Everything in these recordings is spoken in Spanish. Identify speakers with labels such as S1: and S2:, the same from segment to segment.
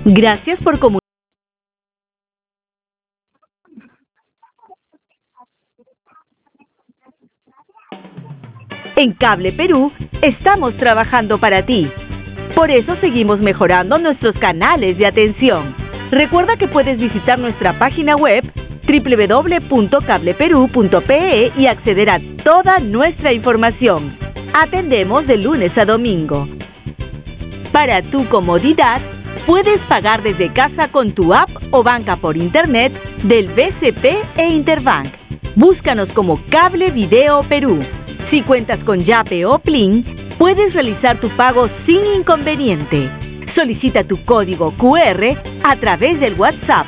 S1: Gracias por comunicar. En Cable Perú estamos trabajando para ti. Por eso seguimos mejorando nuestros canales de atención. Recuerda que puedes visitar nuestra página web www.cableperú.pe y acceder a toda nuestra información. Atendemos de lunes a domingo. Para tu comodidad, puedes pagar desde casa con tu app o banca por internet del BCP e Interbank. Búscanos como Cable Video Perú. Si cuentas con Yape o Plin, puedes realizar tu pago sin inconveniente. Solicita tu código QR a través del WhatsApp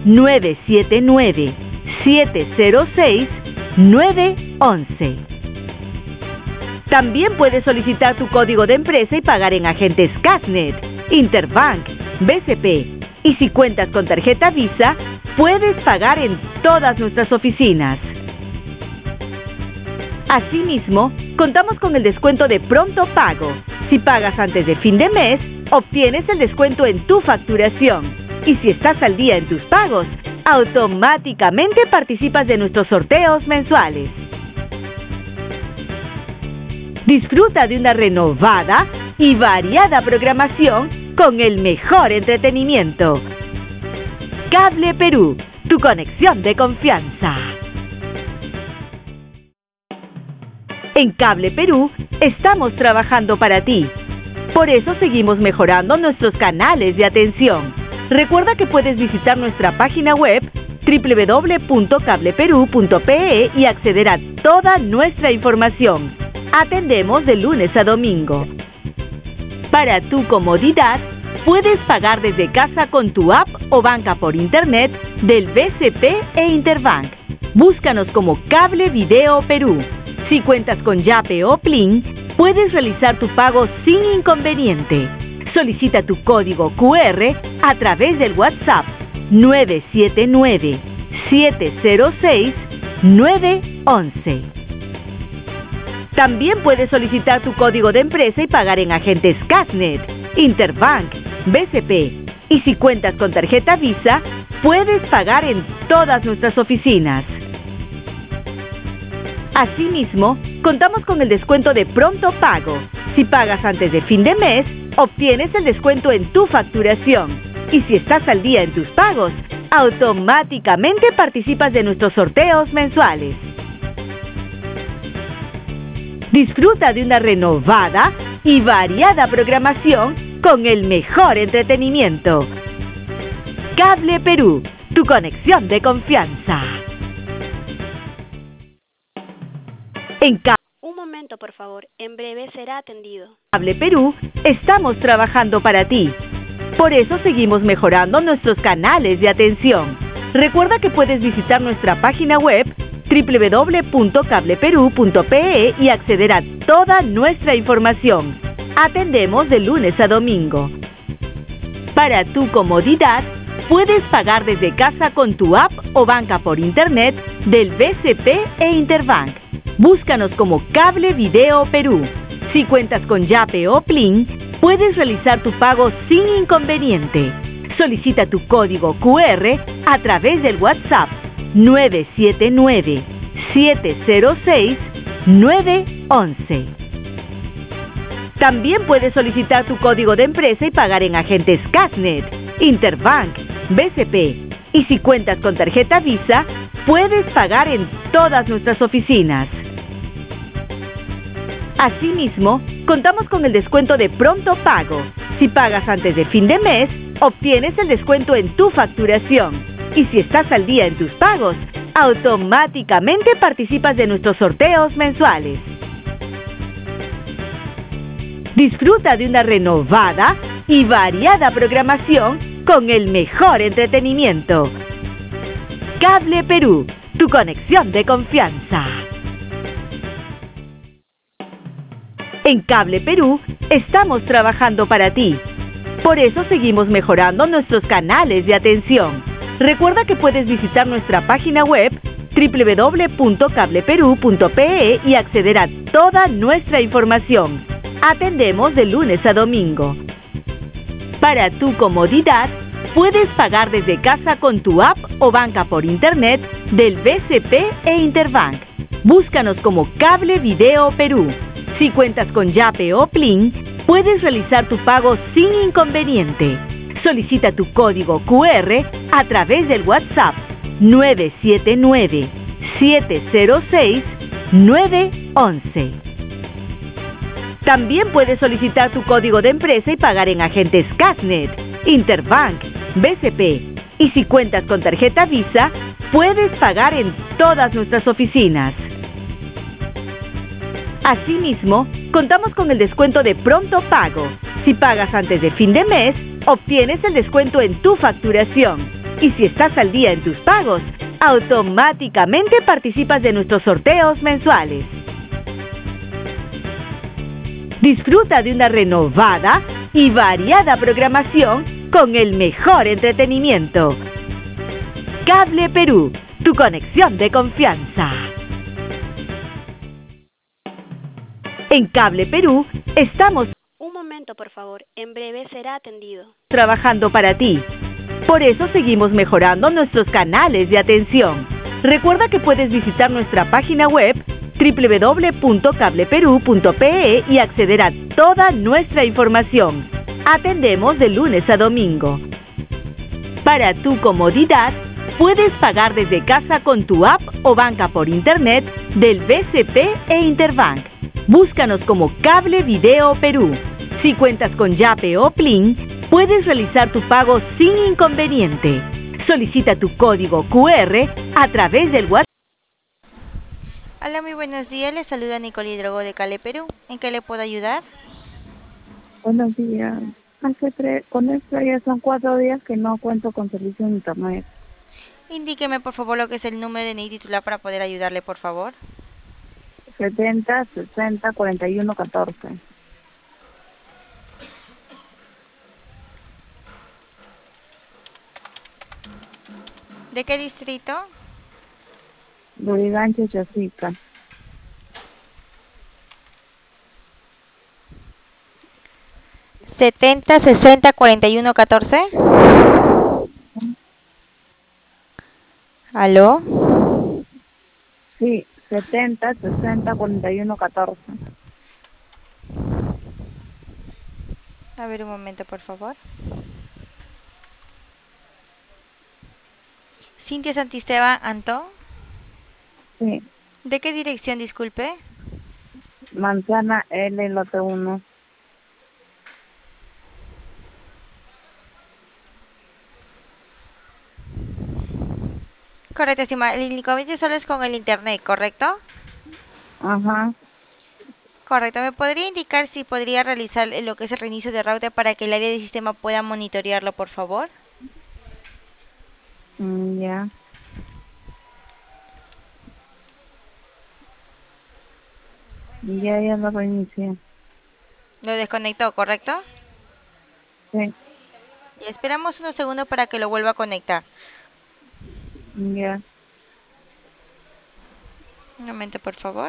S1: 979-706-911. También puedes solicitar tu código de empresa y pagar en agentes Casnet, Interbank, BCP. Y si cuentas con tarjeta Visa, puedes pagar en todas nuestras oficinas. Asimismo, contamos con el descuento de pronto pago. Si pagas antes de fin de mes, obtienes el descuento en tu facturación. Y si estás al día en tus pagos, automáticamente participas de nuestros sorteos mensuales. Disfruta de una renovada y variada programación con el mejor entretenimiento. Cable Perú, tu conexión de confianza. En Cable Perú estamos trabajando para ti. Por eso seguimos mejorando nuestros canales de atención. Recuerda que puedes visitar nuestra página web www.cableperú.pe y acceder a toda nuestra información. Atendemos de lunes a domingo. Para tu comodidad, puedes pagar desde casa con tu app o banca por internet del BCP e Interbank. Búscanos como Cable Video Perú. Si cuentas con Yape o Plin, puedes realizar tu pago sin inconveniente. Solicita tu código QR a través del WhatsApp 979-706-911. También puedes solicitar tu código de empresa y pagar en agentes Casnet, Interbank, BCP. Y si cuentas con tarjeta Visa, puedes pagar en todas nuestras oficinas. Asimismo, contamos con el descuento de pronto pago. Si pagas antes de fin de mes, obtienes el descuento en tu facturación. Y si estás al día en tus pagos, automáticamente participas de nuestros sorteos mensuales. Disfruta de una renovada y variada programación con el mejor entretenimiento. Cable Perú, tu conexión de confianza.
S2: Un momento, por favor. En breve será atendido.
S1: Cable Perú estamos trabajando para ti. Por eso seguimos mejorando nuestros canales de atención. Recuerda que puedes visitar nuestra página web www.cableperú.pe y acceder a toda nuestra información. Atendemos de lunes a domingo. Para tu comodidad, puedes pagar desde casa con tu app o banca por internet del BCP e Interbank. Búscanos como Cable Video Perú. Si cuentas con Yape o Plin, puedes realizar tu pago sin inconveniente. Solicita tu código QR a través del WhatsApp 979-706-911. También puedes solicitar tu código de empresa y pagar en agentes Casnet, Interbank, BCP. Y si cuentas con tarjeta Visa, puedes pagar en todas nuestras oficinas. Asimismo, contamos con el descuento de pronto pago. Si pagas antes de fin de mes, obtienes el descuento en tu facturación. Y si estás al día en tus pagos, automáticamente participas de nuestros sorteos mensuales. Disfruta de una renovada y variada programación con el mejor entretenimiento. Cable Perú, tu conexión de confianza. En Cable Perú estamos trabajando para ti. Por eso seguimos mejorando nuestros canales de atención. Recuerda que puedes visitar nuestra página web www.cableperú.pe y acceder a toda nuestra información. Atendemos de lunes a domingo. Para tu comodidad, puedes pagar desde casa con tu app o banca por internet del BCP e Interbank. Búscanos como Cable Video Perú. Si cuentas con Yape o Plin, puedes realizar tu pago sin inconveniente. Solicita tu código QR a través del WhatsApp 979-706-911. También puedes solicitar tu código de empresa y pagar en agentes Casnet, Interbank, BCP. Y si cuentas con tarjeta Visa, puedes pagar en todas nuestras oficinas. Asimismo, contamos con el descuento de pronto pago. Si pagas antes de fin de mes, obtienes el descuento en tu facturación. Y si estás al día en tus pagos, automáticamente participas de nuestros sorteos mensuales. Disfruta de una renovada y variada programación con el mejor entretenimiento. Cable Perú, tu conexión de confianza. En Cable Perú estamos
S2: Un momento, por favor. En breve será atendido.
S1: trabajando para ti. Por eso seguimos mejorando nuestros canales de atención. Recuerda que puedes visitar nuestra página web www.cableperú.pe y acceder a toda nuestra información. Atendemos de lunes a domingo. Para tu comodidad, puedes pagar desde casa con tu app o banca por internet del BCP e Interbank. Búscanos como Cable Video Perú. Si cuentas con Yape o Plin, puedes realizar tu pago sin inconveniente. Solicita tu código QR a través del WhatsApp.
S3: Hola, muy buenos días. Les saluda Nicole Hidrogo de Cale Perú. ¿En qué le puedo ayudar?
S4: Buenos días. Con esto ya son 4 días que no cuento con servicio de internet.
S3: Indíqueme, por favor, lo que es el número de DNI titular para poder ayudarle, por favor.
S4: 70 60 41 14.
S3: ¿De qué distrito?
S4: Lurigancho, Chasica.
S3: ¿70-60-41-14? ¿Aló?
S4: Sí, 70 60 41 14.
S3: A ver, un momento, por favor. Cintia Santisteban Antón.
S4: Sí,
S3: ¿De qué dirección, disculpe?
S4: Manzana L, lote 1.
S3: Correcto, estimada. El inconveniente solo es con el internet, ¿correcto?
S4: Ajá.
S3: Correcto. ¿Me podría indicar si podría realizar lo que es el reinicio de router para que el área de sistema pueda monitorearlo, por favor?
S4: Ya. Ya lo reinicié.
S3: Lo desconectó, ¿correcto?
S4: Sí,
S3: Y esperamos unos segundos para que lo vuelva a conectar.
S4: ya.
S3: Un momento, por favor.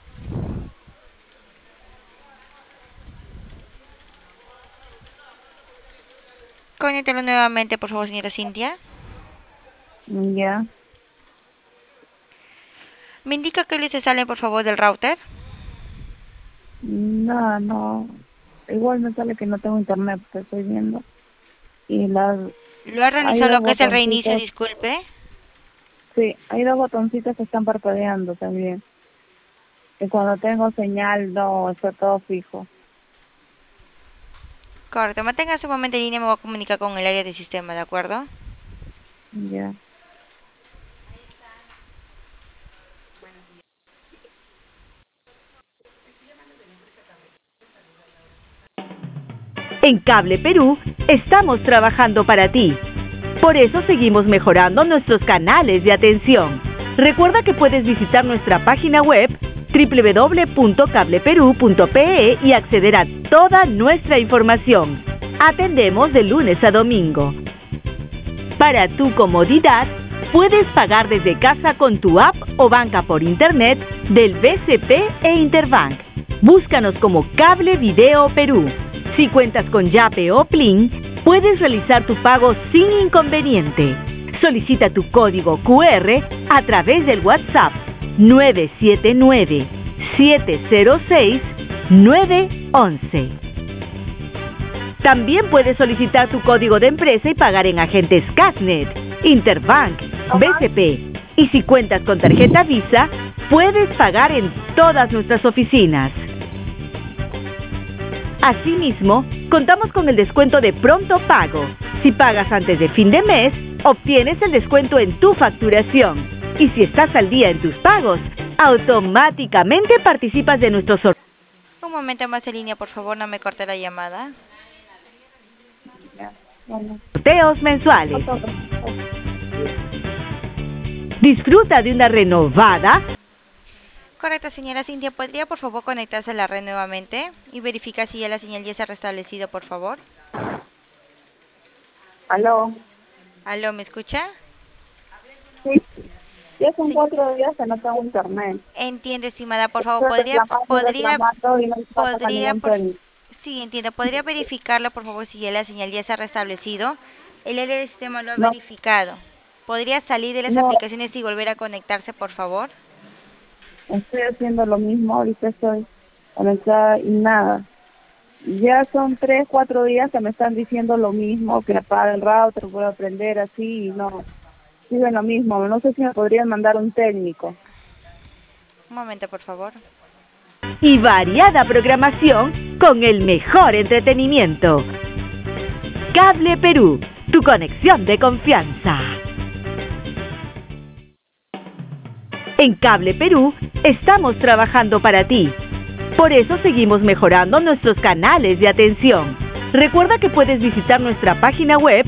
S3: Conéctelo nuevamente, por favor, señora Cintia.
S4: Ya.
S3: ¿Me indica qué luces salen, por favor, del router?
S4: No. Igual me sale que no tengo internet, porque estoy viendo. Y
S3: ¿Lo ha realizado
S4: hay
S3: lo
S4: dos
S3: que es el reinicio,
S4: botoncitos.
S3: disculpe?
S4: Sí, hay 2 botoncitos que están parpadeando también. Y cuando tengo señal, no, está todo fijo.
S3: Correcto. Manténgase un momento en línea, me voy a comunicar con el área de sistema, ¿de acuerdo?
S4: Ya.
S1: En Cable Perú estamos trabajando para ti. Por eso seguimos mejorando nuestros canales de atención. Recuerda que puedes visitar nuestra página web www.cableperú.pe y acceder a toda nuestra información. Atendemos de lunes a domingo. Para tu comodidad, puedes pagar desde casa con tu app o banca por internet del BCP e Interbank. Búscanos como Cable Video Perú. Si cuentas con Yape o Plin, puedes realizar tu pago sin inconveniente. Solicita tu código QR a través del WhatsApp 979-706-911. También puedes solicitar tu código de empresa y pagar en agentes Casnet, Interbank, BCP. Y si cuentas con tarjeta Visa, puedes pagar en todas nuestras oficinas. Asimismo, contamos con el descuento de pronto pago. Si pagas antes de fin de mes, obtienes el descuento en tu facturación. Y si estás al día en tus pagos, automáticamente participas de nuestros
S3: Un momento más en línea, por favor, no me corte la llamada.
S1: sorteos mensuales. Disfruta de una renovada.
S3: Correcto, señora Cintia. ¿Podría, por favor, conectarse a la red nuevamente y verificar si ya la señal ya se ha restablecido, por favor?
S4: ¿Aló?
S3: ¿Aló, me escucha?
S4: Sí. Ya son 4 días que no tengo internet.
S3: Entiendo, estimada. Por favor, ¿podría, sí, entiendo. ¿Podría verificarlo, por favor, si ya la señal ya se ha restablecido? El área del sistema lo ha verificado. ¿Podría salir de las aplicaciones y volver a conectarse, por favor?
S4: Estoy haciendo lo mismo, ahorita estoy conectada y nada. Ya son 3, 4 días que me están diciendo lo mismo, que apaga el router, puedo aprender así y no. Sigue lo mismo, no sé si me podrían mandar un técnico.
S3: Un momento, por favor.
S1: Y variada programación con el mejor entretenimiento. Cable Perú, tu conexión de confianza. En Cable Perú estamos trabajando para ti. Por eso seguimos mejorando nuestros canales de atención. Recuerda que puedes visitar nuestra página web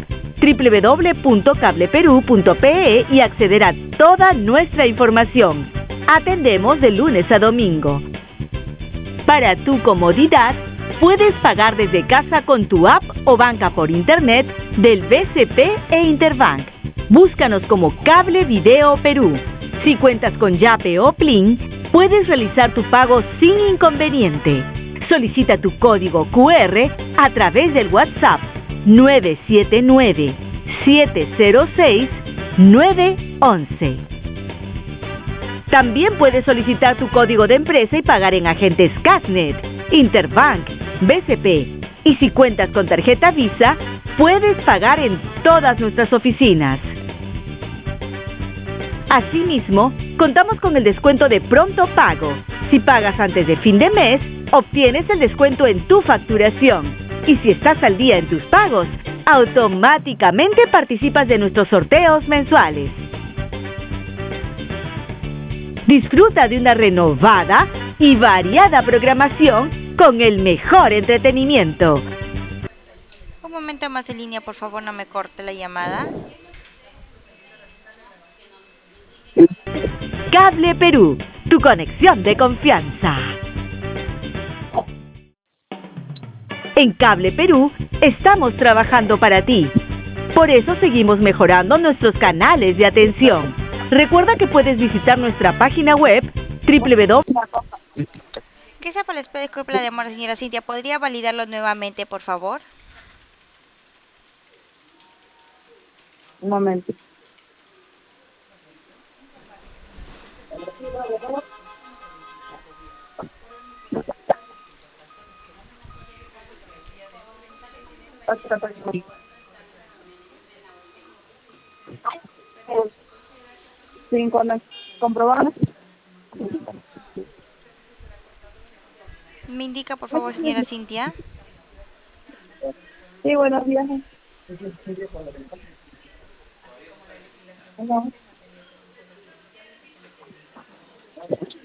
S1: www.cableperú.pe y acceder a toda nuestra información. Atendemos de lunes a domingo. Para tu comodidad, puedes pagar desde casa con tu app o banca por internet del BCP e Interbank. Búscanos como Cable Video Perú. Si cuentas con Yape o Plin, puedes realizar tu pago sin inconveniente. Solicita tu código QR a través del WhatsApp 979-706-911. También puedes solicitar tu código de empresa y pagar en agentes Casnet, Interbank, BCP. Y si cuentas con tarjeta Visa, puedes pagar en todas nuestras oficinas. Asimismo, contamos con el descuento de pronto pago. Si pagas antes de fin de mes, obtienes el descuento en tu facturación. Y si estás al día en tus pagos, automáticamente participas de nuestros sorteos mensuales. Disfruta de una renovada y variada programación con el mejor entretenimiento.
S3: Un momento más en línea, por favor, no me corte la llamada.
S1: Cable Perú, tu conexión de confianza. En Cable Perú estamos trabajando para ti. Por eso seguimos mejorando nuestros canales de atención. Recuerda que puedes visitar nuestra página web www.
S3: Gracias por la espera, disculpe la demora, señora Cintia. ¿Podría validarlo nuevamente, por favor?
S4: Un momento. Otra persona. Sin comprobar.
S3: Me indica, por favor, señora Cintia.
S4: Sí, buenos días. Hola.